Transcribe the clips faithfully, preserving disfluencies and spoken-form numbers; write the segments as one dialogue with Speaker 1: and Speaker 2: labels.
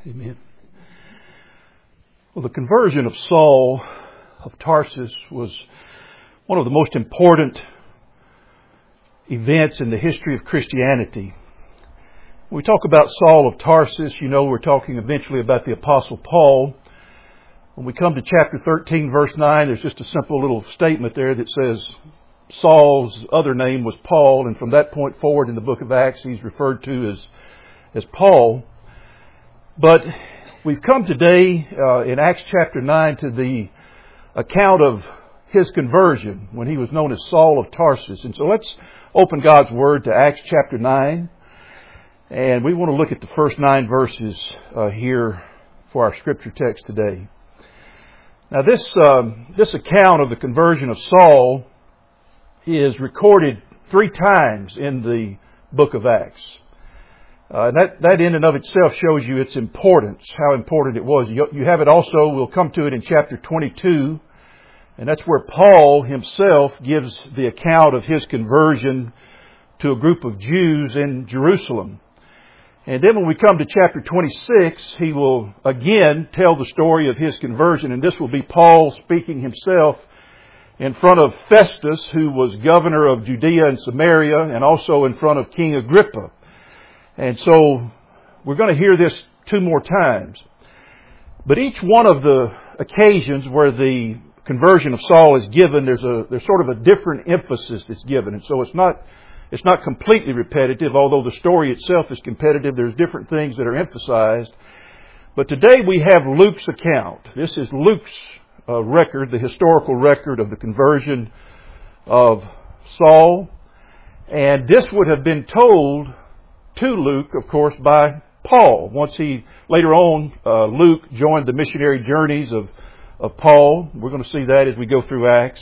Speaker 1: Amen. Well, the conversion of Saul of Tarsus was one of the most important events in the history of Christianity. When we talk about Saul of Tarsus, you know we're talking eventually about the Apostle Paul. When we come to chapter thirteen, verse nine, there's just a simple little statement there that says Saul's other name was Paul, and from that point forward in the book of Acts, he's referred to as, as Paul. But we've come today uh, in Acts chapter nine to the account of his conversion when he was known as Saul of Tarsus. And so let's open God's Word to Acts chapter nine. And we want to look at the first nine verses uh, here for our scripture text today. Now this, um, this account of the conversion of Saul is recorded three times in the book of Acts. Uh, and that, that in and of itself shows you its importance, how important it was. You, you have it also, we'll come to it in chapter twenty-two, and that's where Paul himself gives the account of his conversion to a group of Jews in Jerusalem. And then when we come to chapter twenty-six, he will again tell the story of his conversion, and this will be Paul speaking himself in front of Festus, who was governor of Judea and Samaria, and also in front of King Agrippa. And so we're going to hear this two more times. But each one of the occasions where the conversion of Saul is given, there's a there's sort of a different emphasis that's given. And so it's not it's not completely repetitive, although the story itself is competitive. There's different things that are emphasized. But today we have Luke's account. This is Luke's uh, record, the historical record of the conversion of Saul. And this would have been told to Luke, of course, by Paul. Once he, later on, uh, Luke joined the missionary journeys of, of Paul. We're going to see that as we go through Acts.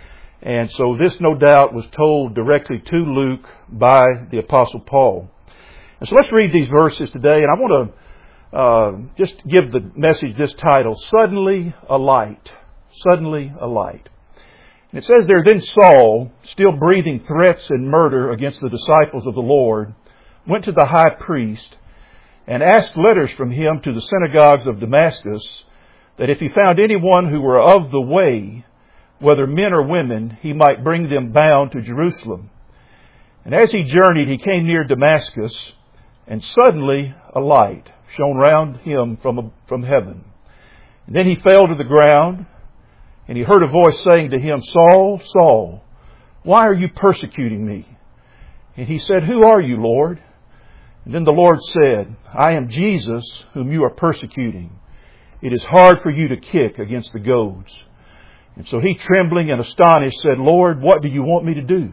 Speaker 1: And so this, no doubt, was told directly to Luke by the Apostle Paul. And so let's read these verses today. And I want to uh, just give the message this title, Suddenly a Light. Suddenly a Light. And it says there, Then Saul, still breathing threats and murder against the disciples of the Lord, went to the high priest and asked letters from him to the synagogues of Damascus, that if he found anyone who were of the way, whether men or women, he might bring them bound to Jerusalem. And as he journeyed, he came near Damascus, and suddenly a light shone round him from, from heaven. And then he fell to the ground, and he heard a voice saying to him, Saul, Saul, why are you persecuting me? And he said, Who are you, Lord? And then the Lord said, I am Jesus whom you are persecuting. It is hard for you to kick against the goads. And so he, trembling and astonished, said, Lord, what do you want me to do?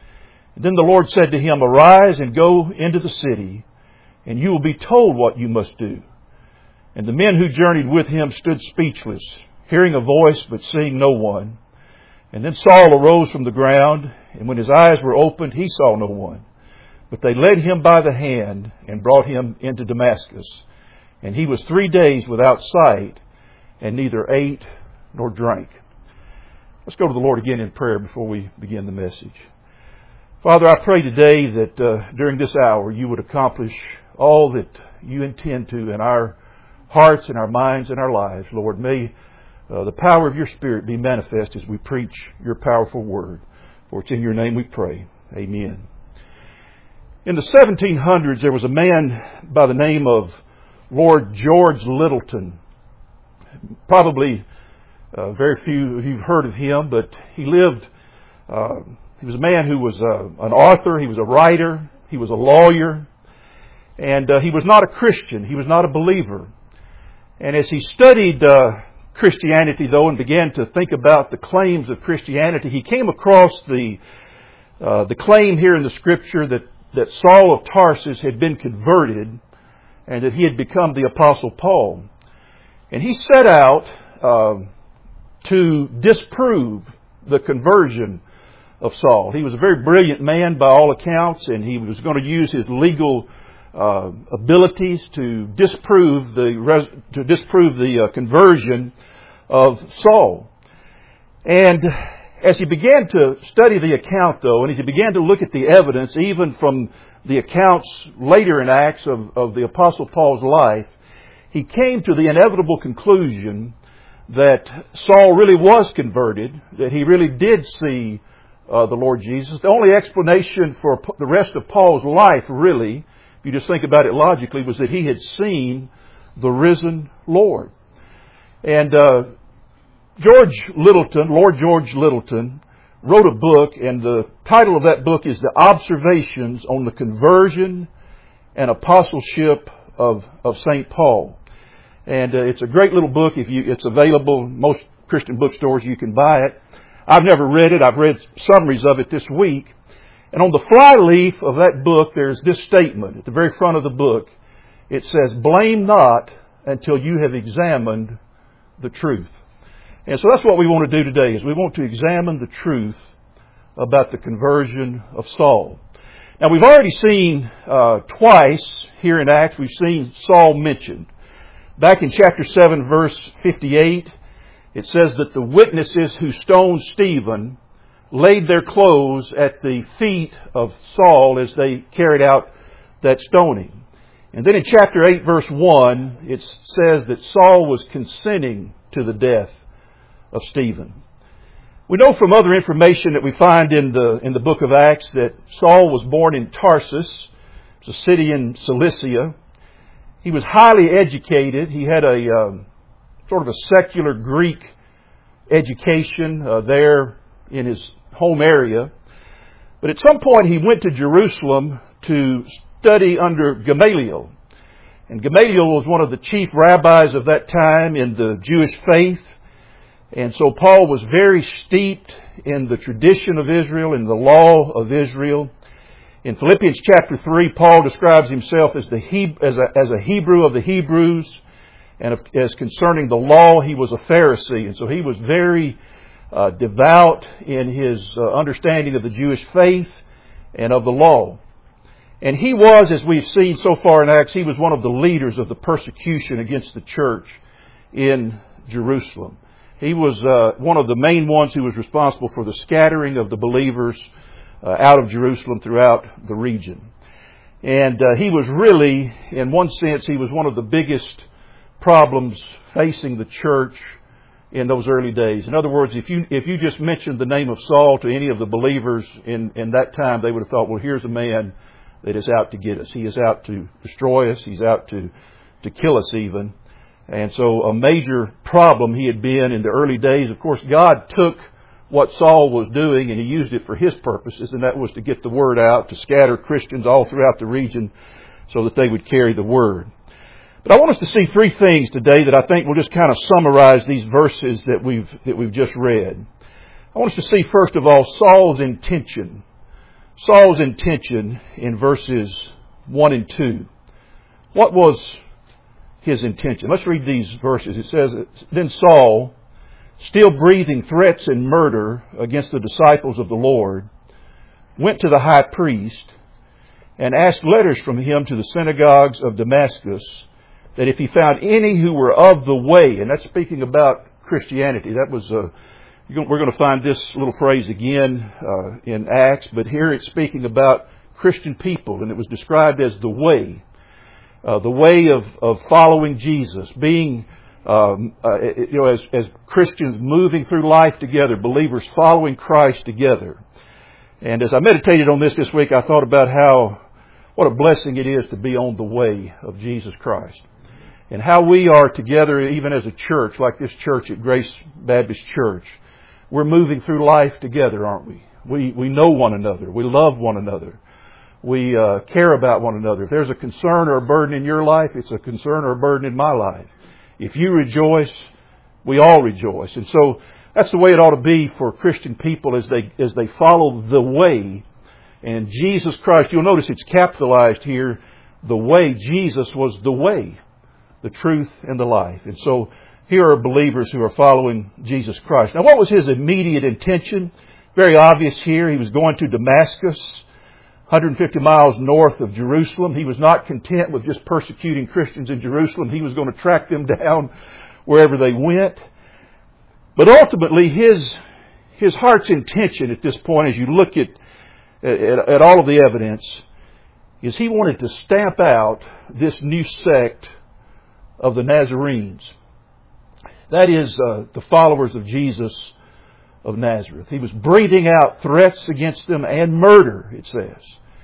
Speaker 1: And then the Lord said to him, Arise and go into the city, and you will be told what you must do. And the men who journeyed with him stood speechless, hearing a voice but seeing no one. And then Saul arose from the ground, and when his eyes were opened, he saw no one. But they led him by the hand and brought him into Damascus. And he was three days without sight, and neither ate nor drank. Let's go to the Lord again in prayer before we begin the message. Father, I pray today that uh, during this hour you would accomplish all that you intend to in our hearts and our minds and our lives. Lord, may uh, the power of your Spirit be manifest as we preach your powerful word. For it's in your name we pray. Amen. In the seventeen hundreds, there was a man by the name of Lord George Littleton. Probably uh, very few of you have heard of him, but he lived, uh, he was a man who was uh, an author, he was a writer, he was a lawyer, and uh, he was not a Christian, he was not a believer. And as he studied uh, Christianity, though, and began to think about the claims of Christianity, he came across the uh, the claim here in the Scripture that that Saul of Tarsus had been converted and that he had become the Apostle Paul. And he set out uh, to disprove the conversion of Saul. He was a very brilliant man by all accounts, and he was going to use his legal uh, abilities to disprove the to disprove the uh, conversion of Saul. And as he began to study the account, though, and as he began to look at the evidence, even from the accounts later in Acts of, of the Apostle Paul's life, he came to the inevitable conclusion that Saul really was converted, that he really did see uh, the Lord Jesus. The only explanation for the rest of Paul's life, really, if you just think about it logically, was that he had seen the risen Lord. And uh, George Littleton, Lord George Littleton, wrote a book, and the title of that book is The Observations on the Conversion and Apostleship of, of Saint Paul. And uh, it's a great little book. If you, it's available in most Christian bookstores. You can buy it. I've never read it. I've read summaries of it this week. And on the flyleaf of that book, there's this statement at the very front of the book. It says, "Blame not until you have examined the truth." And so that's what we want to do today, is we want to examine the truth about the conversion of Saul. Now, we've already seen uh, twice here in Acts, we've seen Saul mentioned. Back in chapter seven, verse fifty-eight, it says that the witnesses who stoned Stephen laid their clothes at the feet of Saul as they carried out that stoning. And then in chapter eight, verse one, it says that Saul was consenting to the death of Stephen. We know from other information that we find in the in the book of Acts that Saul was born in Tarsus, it's a city in Cilicia. He was highly educated. He had a um, sort of a secular Greek education uh, there in his home area. But at some point he went to Jerusalem to study under Gamaliel. And Gamaliel was one of the chief rabbis of that time in the Jewish faith. And so Paul was very steeped in the tradition of Israel, in the law of Israel. In Philippians chapter three, Paul describes himself as, the he, as, a, as a Hebrew of the Hebrews. And as concerning the law, he was a Pharisee. And so he was very uh, devout in his uh, understanding of the Jewish faith and of the law. And he was, as we've seen so far in Acts, he was one of the leaders of the persecution against the church in Jerusalem. He was uh, one of the main ones who was responsible for the scattering of the believers uh, out of Jerusalem throughout the region. And uh, he was really, in one sense, he was one of the biggest problems facing the church in those early days. In other words, if you if you just mentioned the name of Saul to any of the believers in, in that time, they would have thought, well, here's a man that is out to get us. He is out to destroy us. He's out to, to kill us even. And so a major problem he had been in the early days. Of course, God took what Saul was doing and he used it for his purposes, and that was to get the word out, to scatter Christians all throughout the region so that they would carry the word. But I want us to see three things today that I think will just kind of summarize these verses that we've that we've just read. I want us to see, first of all, Saul's intention. Saul's intention in verses one and two. What was his intention? Let's read these verses. It says, "Then Saul, still breathing threats and murder against the disciples of the Lord, went to the high priest and asked letters from him to the synagogues of Damascus, that if he found any who were of the way," and that's speaking about Christianity. That was a, we're going to find this little phrase again uh, in Acts, but here it's speaking about Christian people, and it was described as the way. Uh, the way of, of following Jesus, being, um, uh, you know, as, as Christians moving through life together, believers following Christ together. And as I meditated on this this week, I thought about how, what a blessing it is to be on the way of Jesus Christ. And how we are together, even as a church, like this church at Grace Baptist Church. We're moving through life together, aren't we? We, we know one another. We love one another. We uh, care about one another. If there's a concern or a burden in your life, it's a concern or a burden in my life. If you rejoice, we all rejoice. And so that's the way it ought to be for Christian people as they as they follow the way. And Jesus Christ, you'll notice it's capitalized here. The way, Jesus was the way, the truth, and the life. And so here are believers who are following Jesus Christ. Now, what was his immediate intention? Very obvious here. He was going to Damascus, one hundred fifty miles north of Jerusalem. He was not content with just persecuting Christians in Jerusalem. He was going to track them down wherever they went. But ultimately, his his heart's intention at this point, as you look at, at, at all of the evidence, is he wanted to stamp out this new sect of the Nazarenes. That is, uh, the followers of Jesus of Nazareth. He was breathing out threats against them and murder, it says.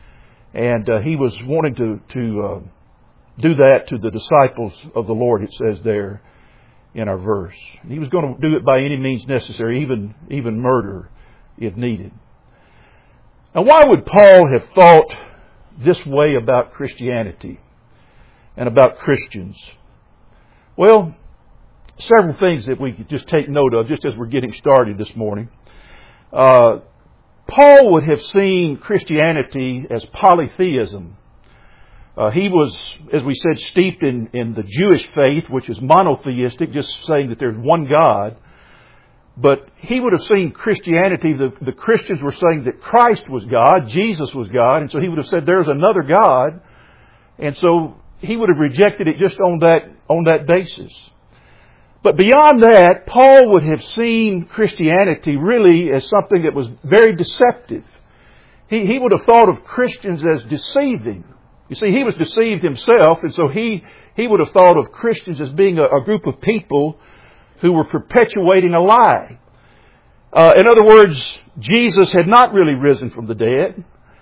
Speaker 1: And uh, he was wanting to, to uh, do that to the disciples of the Lord, it says there in our verse. And he was going to do it by any means necessary, even, even murder if needed. Now, why would Paul have thought this way about Christianity and about Christians? Well, several things that we could just take note of just as we're getting started this morning. Uh, Paul would have seen Christianity as polytheism. Uh, he was, as we said, steeped in, in the Jewish faith, which is monotheistic, just saying that there's one God. But he would have seen Christianity, the, the Christians were saying that Christ was God, Jesus was God, and so he would have said there's another God. And so he would have rejected it just on that, on that basis. But beyond that, Paul would have seen Christianity really as something that was very deceptive. He, he would have thought of Christians as deceiving. You see, he was deceived himself, and so he, he would have thought of Christians as being a, a group of people who were perpetuating a lie. Uh, in other words, Jesus had not really risen from the dead.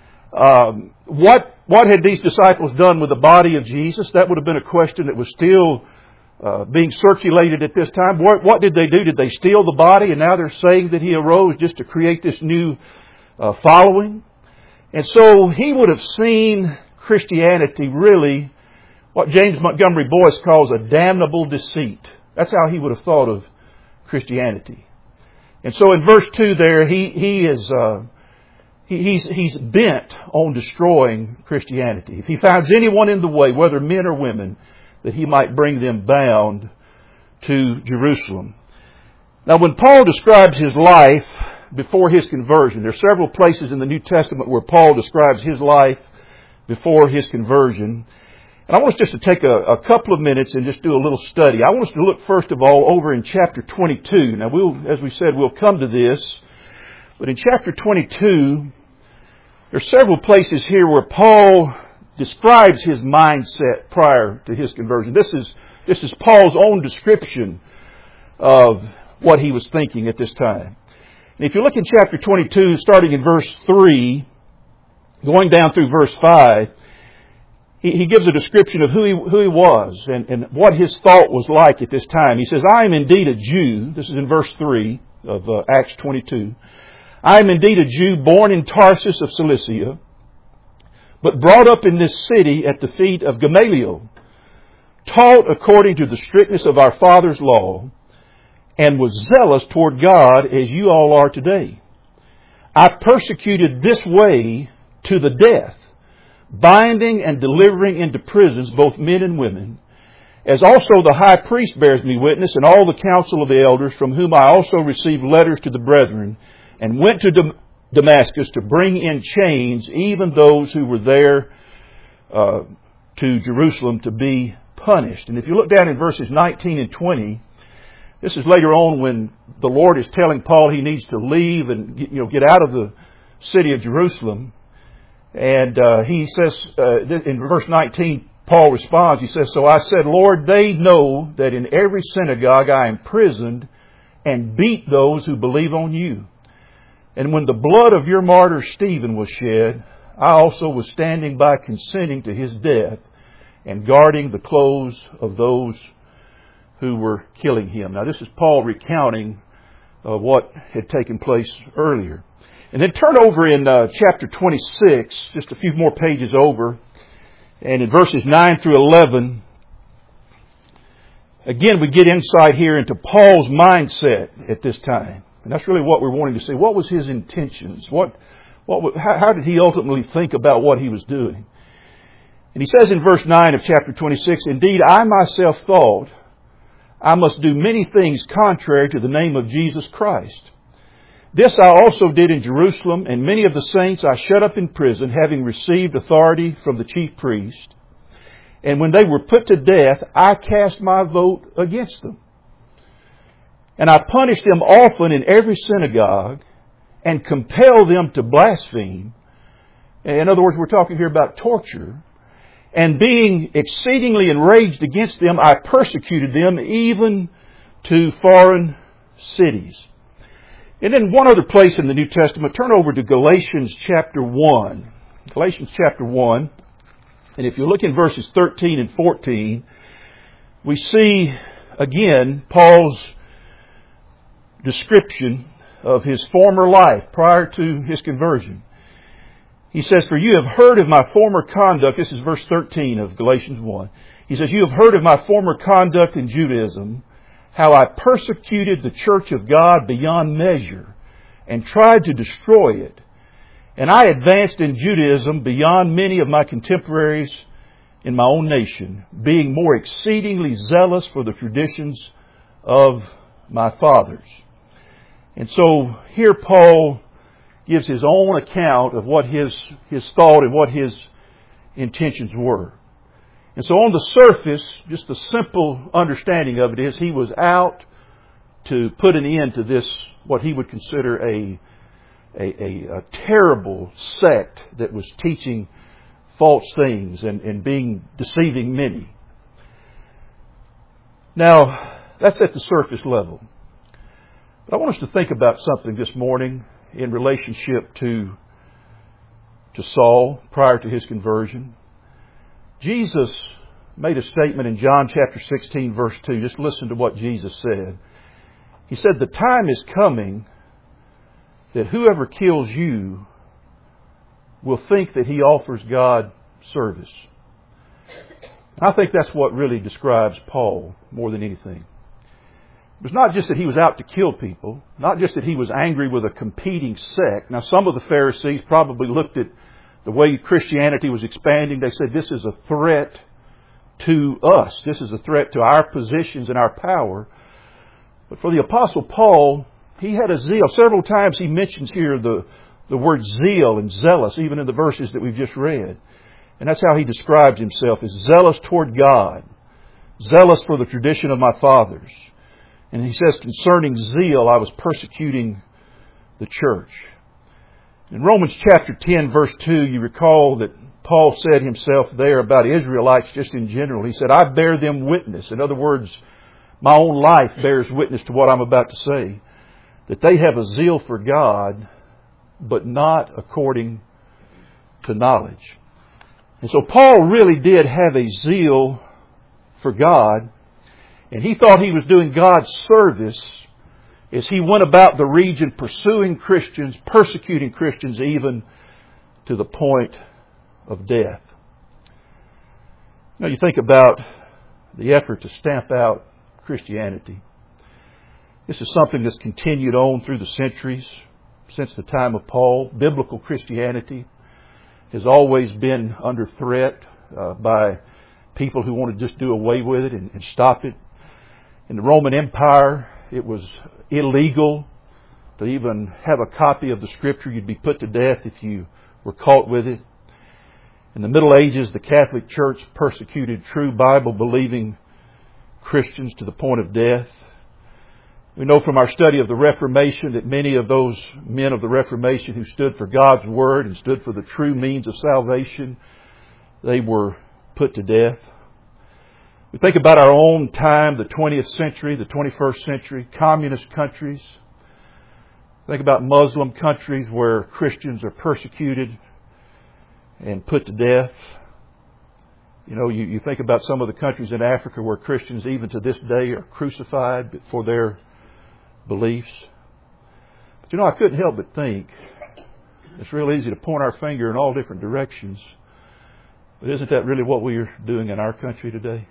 Speaker 1: Um, what, what had these disciples done with the body of Jesus? That would have been a question that was still uh, being circulated at this time. What, what did they do? Did they steal the body and now they're saying that he arose just to create this new uh, following? And so he would have seen Christianity really what James Montgomery Boyce calls a damnable deceit. That's how he would have thought of Christianity. And so in verse two there, he, he is, uh, he, he's, he's bent on destroying Christianity. If he finds anyone in the way, whether men or women, that he might bring them bound to Jerusalem. Now when Paul describes his life before his conversion, there are several places in the New Testament where Paul describes his life before his conversion. And I want us just to take a, a couple of minutes and just do a little study. I want us to look first of all over in chapter twenty-two. Now, we'll, as we said, we'll come to this. But in chapter twenty-two, there are several places here where Paul describes his mindset prior to his conversion. This is, this is Paul's own description of what he was thinking at this time. And if you look in chapter twenty-two, starting in verse three, going down through verse five, he, he gives a description of who he, who he was and, and what his thought was like at this time. He says, I am indeed a Jew. This is in verse three of uh, Acts twenty-two. I am indeed a Jew born in Tarsus of Cilicia, but brought up in this city at the feet of Gamaliel, taught according to the strictness of our father's law, and was zealous toward God as you all are today. I persecuted this way to the death, binding and delivering into prisons both men and women, as also the high priest bears me witness, and all the council of the elders, from whom I also received letters to the brethren, and went to Dam- Damascus to bring in chains even those who were there uh, to Jerusalem to be punished. And if you look down in verses nineteen and twenty, this is later on when the Lord is telling Paul he needs to leave and you know get out of the city of Jerusalem. And uh, he says, uh, in verse nineteen, Paul responds, he says, So I said, Lord, they know that in every synagogue I imprisoned and beat those who believe on you. And when the blood of your martyr Stephen was shed, I also was standing by consenting to his death and guarding the clothes of those who were killing him. Now this is Paul recounting uh, what had taken place earlier. And then turn over in uh, chapter twenty-six, just a few more pages over, and in verses nine through eleven, again we get insight here into Paul's mindset at this time. And that's really what we're wanting to see. What was his intentions? What, what, how, how did he ultimately think about what he was doing? And he says in verse nine of chapter twenty-six, Indeed, I myself thought I must do many things contrary to the name of Jesus Christ. This I also did in Jerusalem, and many of the saints I shut up in prison, having received authority from the chief priest. And when they were put to death, I cast my vote against them. And I punished them often in every synagogue, and compelled them to blaspheme. In other words, we're talking here about torture. And being exceedingly enraged against them, I persecuted them even to foreign cities. And then one other place in the New Testament, turn over to Galatians chapter one. Galatians chapter one. And if you look in verses thirteen and fourteen, we see again Paul's description of his former life prior to his conversion. He says, "For you have heard of my former conduct." This is verse thirteen of Galatians one. He says, "You have heard of my former conduct in Judaism, how I persecuted the church of God beyond measure and tried to destroy it. And I advanced in Judaism beyond many of my contemporaries in my own nation, being more exceedingly zealous for the traditions of my fathers." And so here Paul gives his own account of what his, his thought and what his intentions were. And so on the surface, just the simple understanding of it is he was out to put an end to this, what he would consider a A, a, a terrible sect that was teaching false things and, and being deceiving many. Now, that's at the surface level. But I want us to think about something this morning in relationship to, to Saul prior to his conversion. Jesus made a statement in John chapter sixteen, verse two. Just listen to what Jesus said. He said, "The time is coming that whoever kills you will think that he offers God service." I think that's what really describes Paul more than anything. It was not just that he was out to kill people, not just that he was angry with a competing sect. Now, some of the Pharisees probably looked at the way Christianity was expanding. They said, this is a threat to us. This is a threat to our positions and our power. But for the Apostle Paul, he had a zeal. Several times he mentions here the, the word zeal and zealous, even in the verses that we've just read. And that's how he describes himself, as zealous toward God, zealous for the tradition of my fathers. And he says, concerning zeal, I was persecuting the church. In Romans chapter ten, verse two, you recall that Paul said himself there about Israelites just in general. He said, I bear them witness. In other words, my own life bears witness to what I'm about to say. That they have a zeal for God, but not according to knowledge. And so Paul really did have a zeal for God, and he thought he was doing God's service as he went about the region pursuing Christians, persecuting Christians even to the point of death. Now you think about the effort to stamp out Christianity. This is something that's continued on through the centuries, since the time of Paul. Biblical Christianity has always been under threat uh, by people who want to just do away with it and, and stop it. In the Roman Empire, it was illegal to even have a copy of the Scripture. You'd be put to death if you were caught with it. In the Middle Ages, the Catholic Church persecuted true Bible-believing Christians to the point of death. We know from our study of the Reformation that many of those men of the Reformation who stood for God's Word and stood for the true means of salvation, they were put to death. We think about our own time, the twentieth century, the twenty-first century, communist countries. Think about Muslim countries where Christians are persecuted and put to death. You know, you, you think about some of the countries in Africa where Christians even to this day are crucified for their beliefs. But you know, I couldn't help but think, it's real easy to point our finger in all different directions. But isn't that really what we're doing in our country today?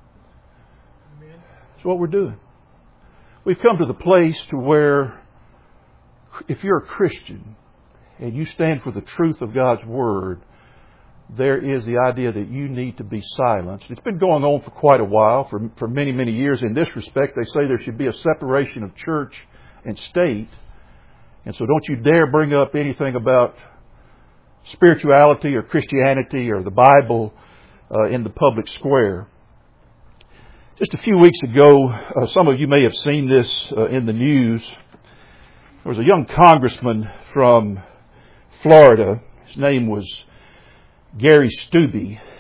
Speaker 1: It's what we're doing. We've come to the place to where if you're a Christian and you stand for the truth of God's Word, there is the idea that you need to be silenced. It's been going on for quite a while, for, for many, many years. In this respect, they say there should be a separation of church and state. And so don't you dare bring up anything about spirituality or Christianity or the Bible uh, in the public square. Just a few weeks ago, uh, some of you may have seen this uh, in the news. There was a young congressman from Florida. His name was Gary Stubbe.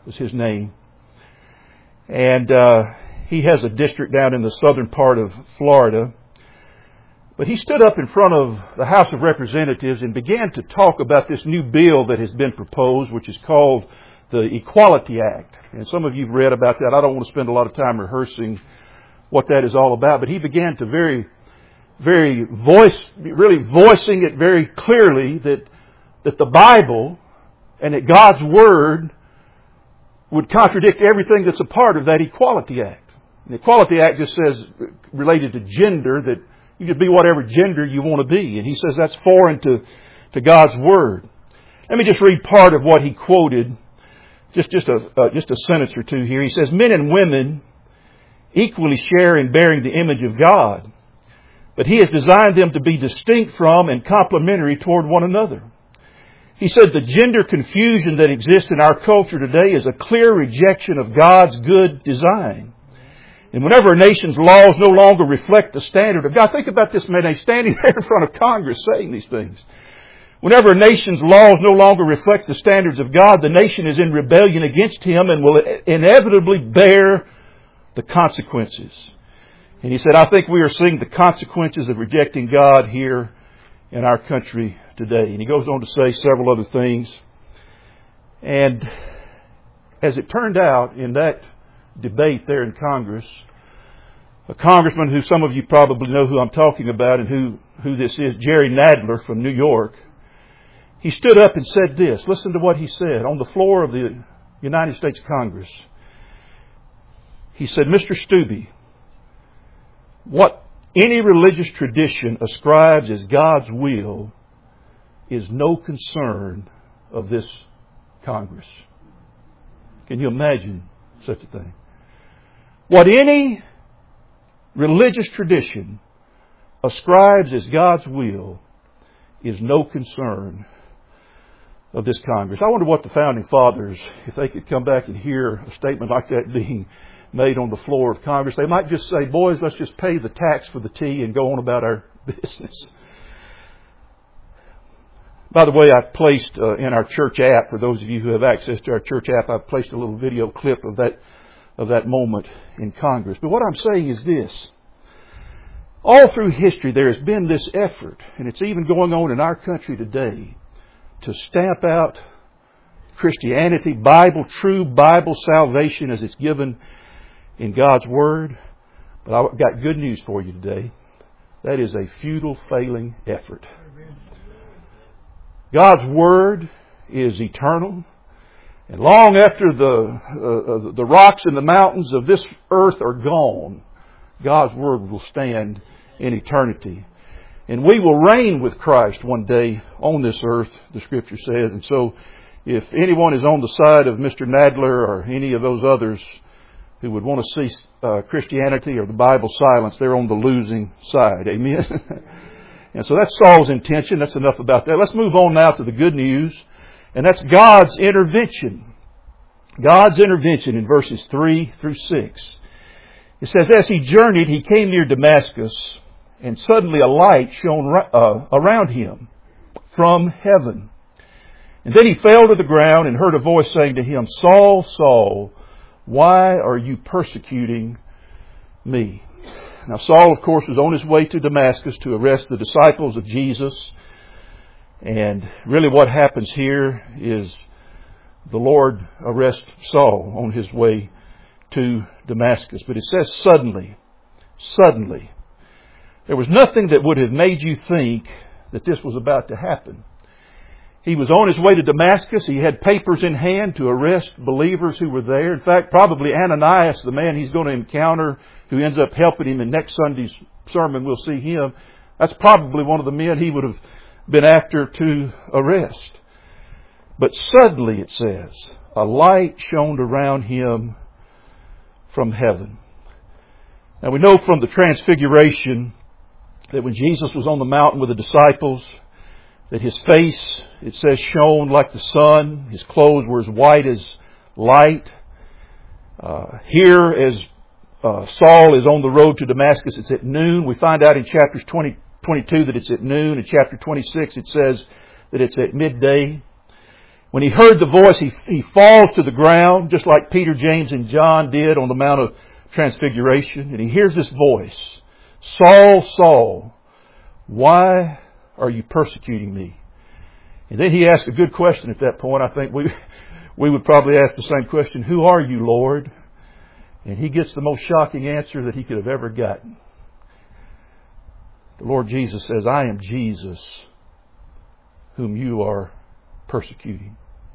Speaker 1: was his name. And uh, he has a district down in the southern part of Florida. But he stood up in front of the House of Representatives and began to talk about this new bill that has been proposed, which is called the Equality Act. And some of you have read about that. I don't want to spend a lot of time rehearsing what that is all about. But he began to very, very voice, really voicing it very clearly that, that the Bible and that God's Word would contradict everything that's a part of that Equality Act. The Equality Act just says, related to gender, that you could be whatever gender you want to be. And he says that's foreign to, to God's Word. Let me just read part of what he quoted, just, just, a, uh, just a sentence or two here. He says, men and women equally share in bearing the image of God, but He has designed them to be distinct from and complementary toward one another. He said the gender confusion that exists in our culture today is a clear rejection of God's good design. And whenever a nation's laws no longer reflect the standard of God, think about this man, he's standing there in front of Congress saying these things. Whenever a nation's laws no longer reflect the standards of God, the nation is in rebellion against Him and will inevitably bear the consequences. And he said, I think we are seeing the consequences of rejecting God here in our country today. And he goes on to say several other things. And as it turned out in that debate there in Congress, a congressman who some of you probably know who I'm talking about and who, who this is, Jerry Nadler from New York, he stood up and said this. Listen to what he said on the floor of the United States Congress. He said, Mister Stubbe, what any religious tradition ascribes as God's will is no concern of this Congress. Can you imagine such a thing? What any religious tradition ascribes as God's will is no concern of this Congress. I wonder what the Founding Fathers, if they could come back and hear a statement like that being made on the floor of Congress, they might just say, boys, let's just pay the tax for the tea and go on about our business. By the way, I've placed uh, in our church app, for those of you who have access to our church app, I've placed a little video clip of that of that moment in Congress. But what I'm saying is this. All through history there has been this effort, and it's even going on in our country today, to stamp out Christianity, Bible, true Bible salvation as it's given in God's Word. But I've got good news for you today. That is a futile, failing effort. God's Word is eternal. And long after the, uh, the rocks and the mountains of this earth are gone, God's Word will stand in eternity. And we will reign with Christ one day on this earth, the Scripture says. And so if anyone is on the side of Mister Nadler or any of those others who would want to see uh, Christianity or the Bible silenced, they're on the losing side. Amen? And so that's Saul's intention. That's enough about that. Let's move on now to the good news. And that's God's intervention. God's intervention in verses three through six. It says, as he journeyed, he came near Damascus, and suddenly a light shone uh, around him from heaven. And then he fell to the ground and heard a voice saying to him, Saul, Saul, why are you persecuting me? Now Saul, of course, was on his way to Damascus to arrest the disciples of Jesus. And really what happens here is the Lord arrests Saul on his way to Damascus. But it says suddenly, suddenly. There was nothing that would have made you think that this was about to happen. He was on his way to Damascus. He had papers in hand to arrest believers who were there. In fact, probably Ananias, the man he's going to encounter, who ends up helping him in next Sunday's sermon, we'll see him. That's probably one of the men he would have been after to arrest. But suddenly, it says, a light shone around him from heaven. Now we know from the Transfiguration that when Jesus was on the mountain with the disciples, that his face, it says, shone like the sun. His clothes were as white as light. Uh, here, as uh, Saul is on the road to Damascus, it's at noon. We find out in chapters twenty, twenty-two that it's at noon. In chapter twenty-six, it says that it's at midday. When he heard the voice, he, he falls to the ground, just like Peter, James, and John did on the Mount of Transfiguration. And he hears this voice, Saul, Saul, why are you persecuting me? And then he asks a good question at that point. I think we, we would probably ask the same question, who are you, Lord? And he gets the most shocking answer that he could have ever gotten. The Lord Jesus says, I am Jesus, whom you are persecuting.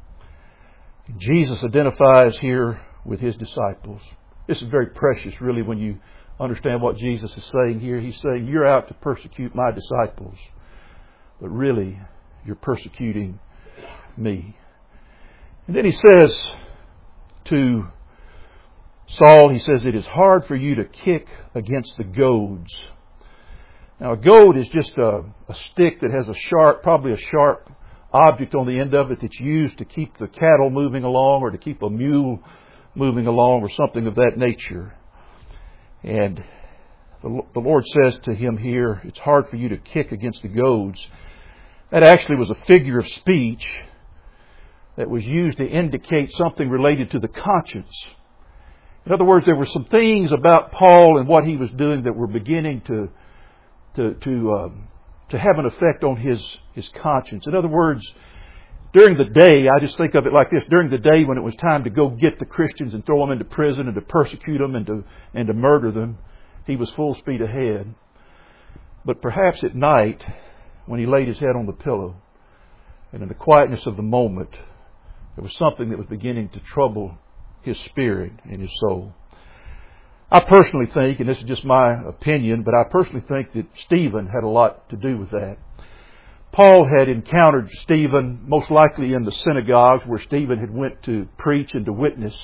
Speaker 1: And Jesus identifies here with His disciples. This is very precious, really, when you understand what Jesus is saying here. He's saying, you're out to persecute my disciples, but really, you're persecuting me. And then He says to Saul, He says, it is hard for you to kick against the goads. Now, a goad is just a, a stick that has a sharp, probably a sharp object on the end of it that's used to keep the cattle moving along or to keep a mule moving along or something of that nature. And the, the Lord says to him here, it's hard for you to kick against the goads. That actually was a figure of speech that was used to indicate something related to the conscience. In other words, there were some things about Paul and what he was doing that were beginning to to to, um, to have an effect on his, his conscience. In other words, during the day, I just think of it like this, during the day when it was time to go get the Christians and throw them into prison and to persecute them and to, and to murder them, he was full speed ahead. But perhaps at night, when he laid his head on the pillow, and in the quietness of the moment, there was something that was beginning to trouble his spirit and his soul. I personally think, and this is just my opinion, but I personally think that Stephen had a lot to do with that. Paul had encountered Stephen most likely in the synagogues where Stephen had went to preach and to witness.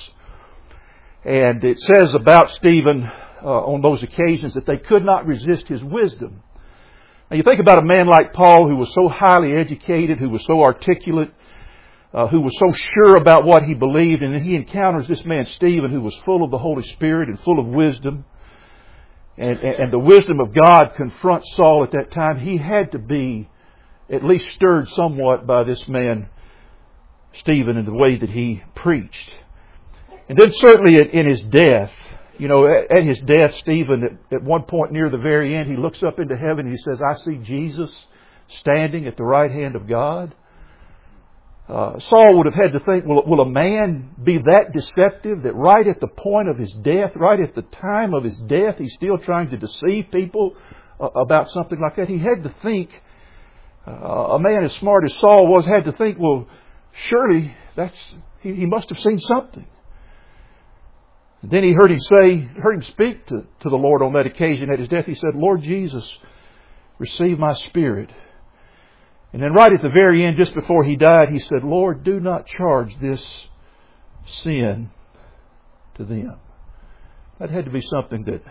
Speaker 1: And it says about Stephen uh, on those occasions that they could not resist his wisdom. Now you think about a man like Paul who was so highly educated, who was so articulate, Uh, who was so sure about what he believed, and then he encounters this man Stephen who was full of the Holy Spirit and full of wisdom. And, and, and the wisdom of God confronts Saul at that time. He had to be at least stirred somewhat by this man Stephen and the way that he preached. And then certainly in, in his death, you know, at, at his death, Stephen, at, at one point near the very end, he looks up into heaven and he says, I see Jesus standing at the right hand of God. Uh, Saul would have had to think, will, will a man be that deceptive that right at the point of his death, right at the time of his death, he's still trying to deceive people uh, about something like that? He had to think, uh, a man as smart as Saul was, had to think, well, surely that's he, he must have seen something. And then he heard him say, heard him speak to, to the Lord on that occasion at his death. He said, Lord Jesus, receive my spirit. And then right at the very end, just before he died, he said, Lord, do not charge this sin to them. That had to be something that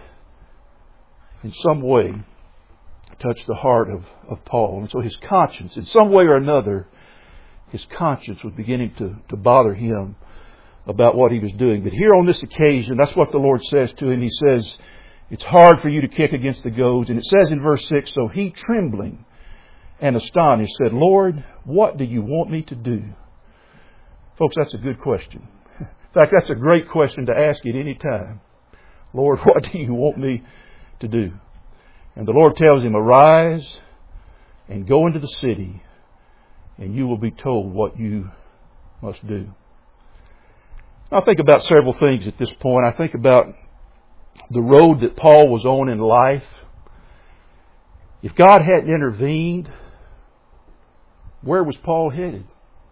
Speaker 1: in some way touched the heart of, of Paul. And so his conscience, in some way or another, his conscience was beginning to, to bother him about what he was doing. But here on this occasion, that's what the Lord says to him. He says, it's hard for you to kick against the goads. And it says in verse six, so he, trembling and astonished, said, Lord, what do you want me to do? Folks, that's a good question. In fact, that's a great question to ask at any time. Lord, what do you want me to do? And the Lord tells him, arise and go into the city, and you will be told what you must do. I think about several things at this point. I think about the road that Paul was on in life. If God hadn't intervened, where was Paul headed?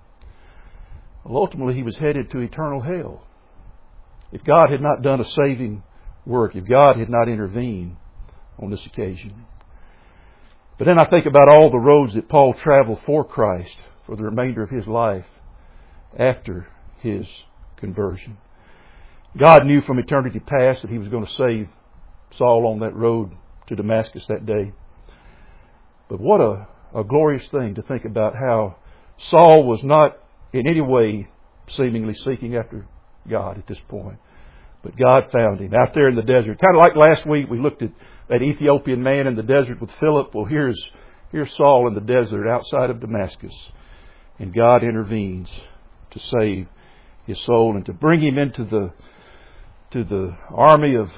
Speaker 1: Well, ultimately, he was headed to eternal hell. If God had not done a saving work, if God had not intervened on this occasion. But then I think about all the roads that Paul traveled for Christ for the remainder of his life after his conversion. God knew from eternity past that He was going to save Saul on that road to Damascus that day. But what a, a glorious thing to think about how Saul was not in any way seemingly seeking after God at this point. But God found him out there in the desert. Kind of like last week we looked at that Ethiopian man in the desert with Philip. Well, here's, here's Saul in the desert outside of Damascus. And God intervenes to save his soul and to bring him into the to the army of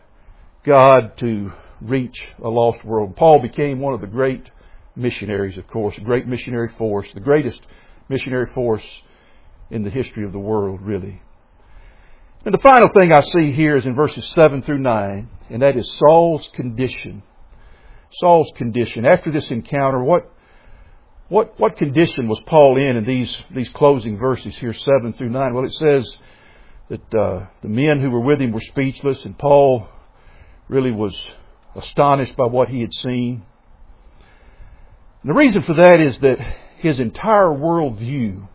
Speaker 1: God to reach a lost world. Paul became one of the great missionaries, of course, a great missionary force, the greatest missionary force in the history of the world, really. And the final thing I see here is in verses seven through nine, and that is Saul's condition. Saul's condition. After this encounter, what what what condition was Paul in in these, these closing verses here, seven through nine? Well, it says that uh, the men who were with him were speechless, and Paul really was astonished by what he had seen. And the reason for that is that his entire worldview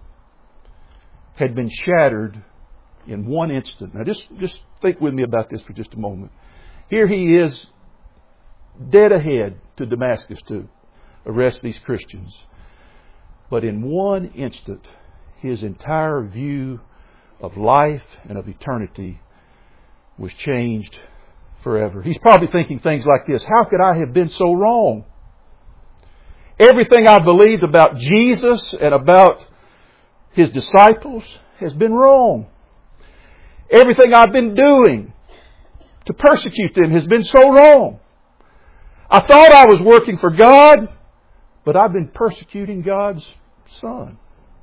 Speaker 1: had been shattered in one instant. Now just, just think with me about this for just a moment. Here he is, dead ahead to Damascus to arrest these Christians. But in one instant, his entire view of life and of eternity was changed forever. He's probably thinking things like this: how could I have been so wrong? Everything I believed about Jesus and about His disciples has been wrong. Everything I've been doing to persecute them has been so wrong. I thought I was working for God, but I've been persecuting God's Son.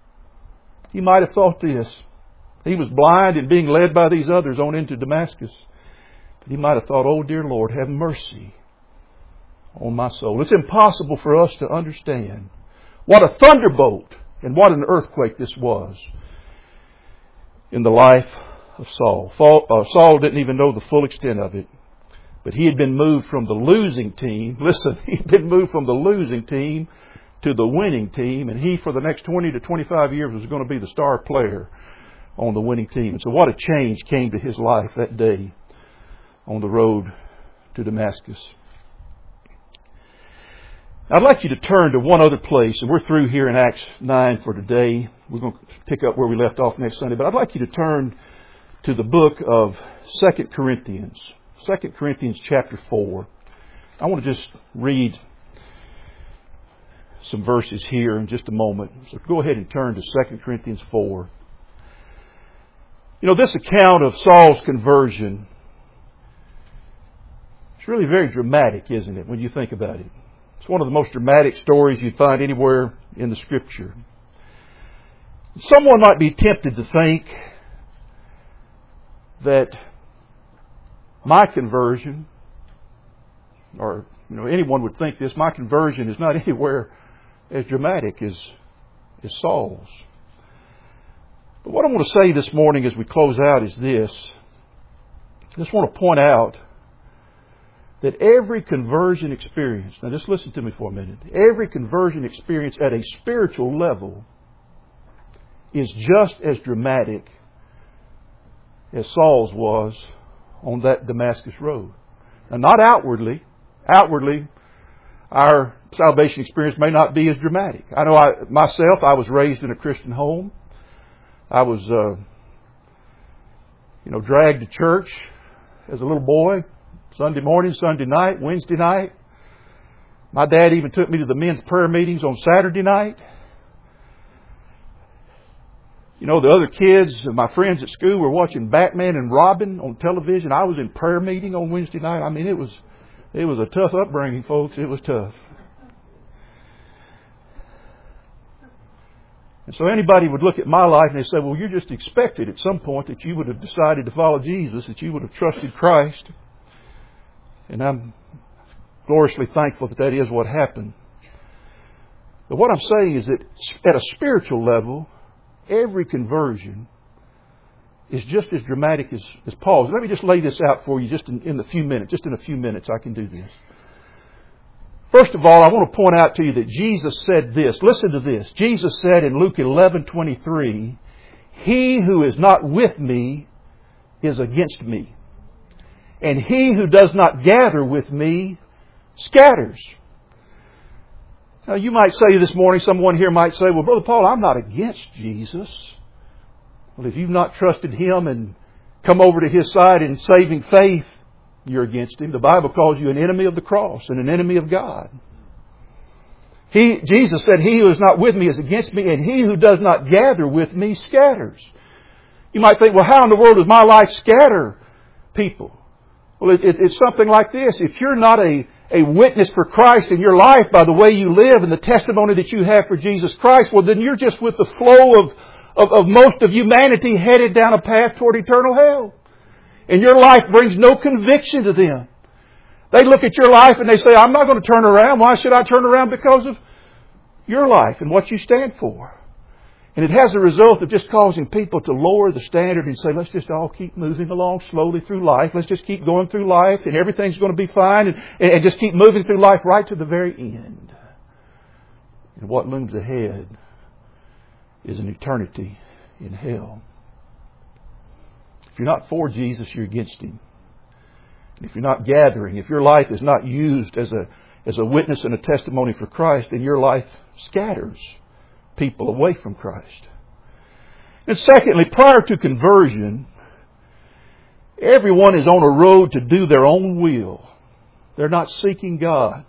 Speaker 1: He might have thought this. He was blind and being led by these others on into Damascus. But he might have thought, oh dear Lord, have mercy on my soul. It's impossible for us to understand what a thunderbolt and what an earthquake this was in the life of Saul. Saul didn't even know the full extent of it. But he had been moved from the losing team. Listen, he'd been moved from the losing team to the winning team. And he, for the next twenty to twenty-five years, was going to be the star player on the winning team. And so what a change came to his life that day on the road to Damascus. I'd like you to turn to one other place, and we're through here in Acts nine for today. We're going to pick up where we left off next Sunday. But I'd like you to turn to the book of Second Corinthians. Second Corinthians chapter four. I want to just read some verses here in just a moment. So go ahead and turn to Second Corinthians four. You know, this account of Saul's conversion, it's really very dramatic, isn't it, when you think about it? It's one of the most dramatic stories you'd find anywhere in the Scripture. Someone might be tempted to think that my conversion, or you know, anyone would think this, my conversion is not anywhere as dramatic as, as Saul's. But what I want to say this morning as we close out is this. I just want to point out that every conversion experience, now just listen to me for a minute, every conversion experience at a spiritual level is just as dramatic as Saul's was on that Damascus road. Now, not outwardly. Outwardly, our salvation experience may not be as dramatic. I know I, myself, I was raised in a Christian home. I was, uh, you know, dragged to church as a little boy, Sunday morning, Sunday night, Wednesday night. My dad even took me to the men's prayer meetings on Saturday night. You know, the other kids, my friends at school were watching Batman and Robin on television. I was in prayer meeting on Wednesday night. I mean, it was it was a tough upbringing, folks. It was tough. And so anybody would look at my life and they say, well, you're just expected at some point that you would have decided to follow Jesus, that you would have trusted Christ. And I'm gloriously thankful that that is what happened. But what I'm saying is that at a spiritual level, every conversion is just as dramatic as, as Paul's. Let me just lay this out for you just in, in a few minutes. Just in a few minutes I can do this. First of all, I want to point out to you that Jesus said this. Listen to this. Jesus said in Luke eleven twenty-three, "He who is not with me is against me. And he who does not gather with me scatters." Now, you might say this morning, someone here might say, well, Brother Paul, I'm not against Jesus. Well, if you've not trusted Him and come over to His side in saving faith, you're against Him. The Bible calls you an enemy of the cross and an enemy of God. He, Jesus said, he who is not with me is against me, and he who does not gather with me scatters. You might think, well, how in the world does my life scatter people? Well, it, it, it's something like this. If you're not a, a witness for Christ in your life by the way you live and the testimony that you have for Jesus Christ, well, then you're just with the flow of, of, of most of humanity headed down a path toward eternal hell. And your life brings no conviction to them. They look at your life and they say, I'm not going to turn around. Why should I turn around? Because of your life and what you stand for. And it has the result of just causing people to lower the standard and say, let's just all keep moving along slowly through life. Let's just keep going through life and everything's going to be fine. And, and just keep moving through life right to the very end. And what looms ahead is an eternity in hell. If you're not for Jesus, you're against Him. If you're not gathering, if your life is not used as a as a witness and a testimony for Christ, then your life scatters people away from Christ. And secondly, prior to conversion, everyone is on a road to do their own will. They're not seeking God.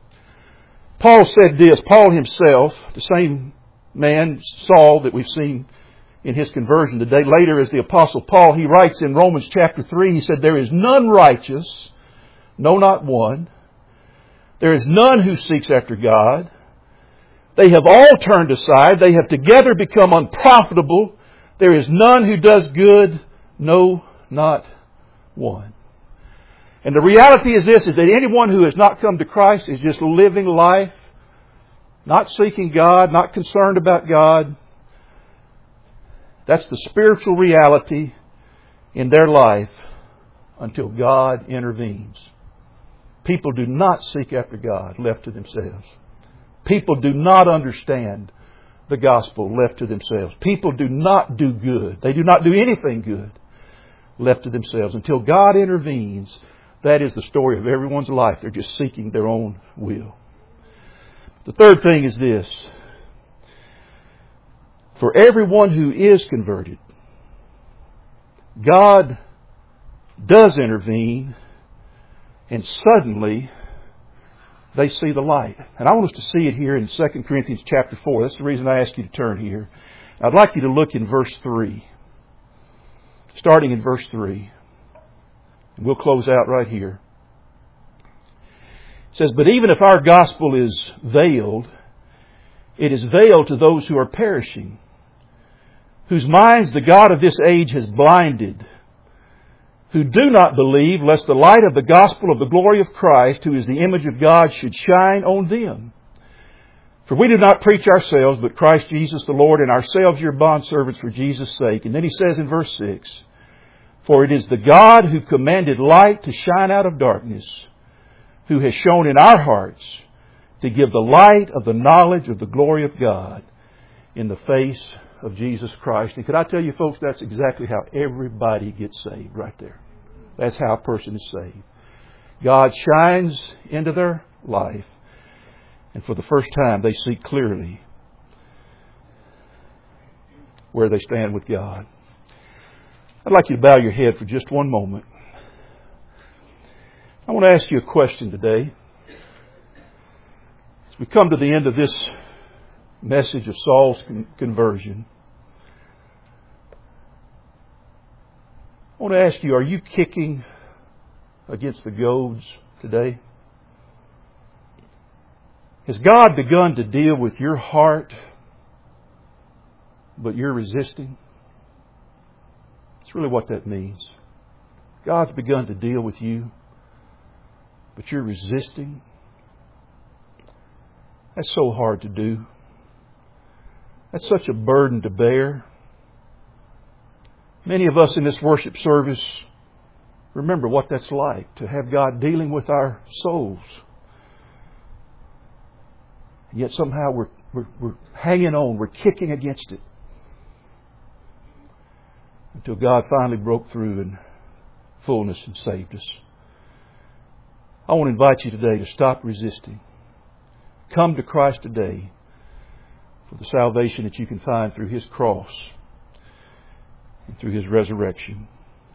Speaker 1: Paul said this, Paul himself, the same man, Saul, that we've seen in his conversion today. Later, as the Apostle Paul, he writes in Romans chapter three, he said, there is none righteous, no, not one. There is none who seeks after God. They have all turned aside. They have together become unprofitable. There is none who does good, no, not one. And the reality is this, is that anyone who has not come to Christ is just living life, not seeking God, not concerned about God. That's the spiritual reality in their life until God intervenes. People do not seek after God left to themselves. People do not understand the gospel left to themselves. People do not do good. They do not do anything good left to themselves. Until God intervenes, that is the story of everyone's life. They're just seeking their own will. The third thing is this. For everyone who is converted, God does intervene, and suddenly they see the light. And I want us to see it here in Second Corinthians chapter four. That's the reason I asked you to turn here. I'd like you to look in verse three. Starting in verse three. And we'll close out right here. It says, but even if our gospel is veiled, it is veiled to those who are perishing, whose minds the God of this age has blinded, who do not believe, lest the light of the gospel of the glory of Christ, who is the image of God, should shine on them. For we do not preach ourselves, but Christ Jesus the Lord, and ourselves your bondservants for Jesus' sake. And then he says in verse six, for it is the God who commanded light to shine out of darkness, who has shone in our hearts to give the light of the knowledge of the glory of God in the face of Jesus Christ. And could I tell you, folks, that's exactly how everybody gets saved right there. That's how a person is saved. God shines into their life, and for the first time they see clearly where they stand with God. I'd like you to bow your head for just one moment. I want to ask you a question today. As we come to the end of this message of Saul's conversion, I want to ask you, are you kicking against the goads today? Has God begun to deal with your heart, but you're resisting? That's really what that means. God's begun to deal with you, but you're resisting. That's so hard to do. That's such a burden to bear. Many of us in this worship service remember what that's like, to have God dealing with our souls. And yet somehow we're, we're, we're hanging on, we're kicking against it. Until God finally broke through in fullness and saved us. I want to invite you today to stop resisting. Come to Christ today for the salvation that you can find through His cross and through His resurrection.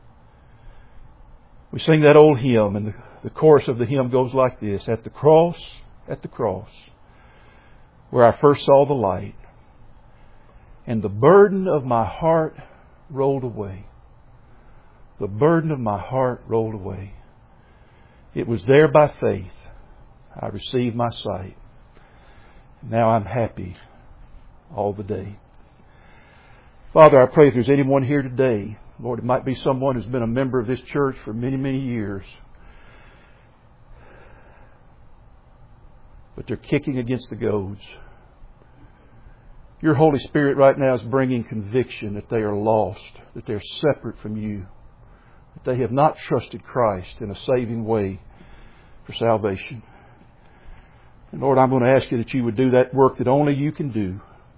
Speaker 1: We sing that old hymn, and the, the chorus of the hymn goes like this. At the cross, at the cross, where I first saw the light, and the burden of my heart rolled away. The burden of my heart rolled away. It was there by faith I received my sight. Now I'm happy all the day. Father, I pray if there's anyone here today, Lord, it might be someone who's been a member of this church for many, many years, but they're kicking against the goads. Your Holy Spirit right now is bringing conviction that they are lost, that they're separate from you, that they have not trusted Christ in a saving way for salvation. And Lord, I'm going to ask you that you would do that work that only you can do.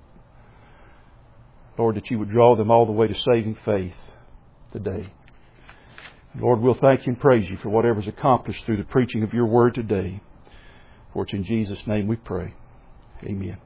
Speaker 1: Lord, that you would draw them all the way to saving faith today. Lord, we'll thank you and praise you for whatever's accomplished through the preaching of your word today. For it's in Jesus' name we pray. Amen.